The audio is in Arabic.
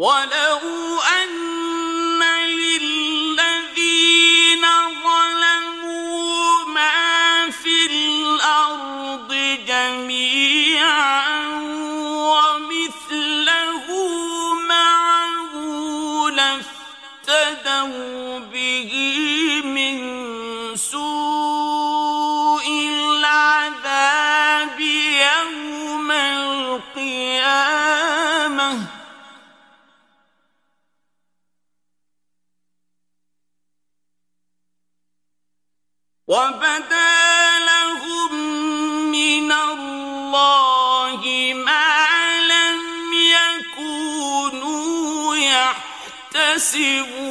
وَلَوْ أَنَّ لِلَّذِينَ ظَلَمُوا مَا فِي الْأَرْضِ جَمِيعًا وَمِثْلَهُ مَعَهُ لَافْتَدَوْا بِهِ مِنْ سُوءِ الْعَذَابِ يَوْمَ الْقِيَامَةِ وَبَدَا لَهُم مِّنَ اللَّهِ مَا لَمْ يَكُونُوا يَحْتَسِبُونَ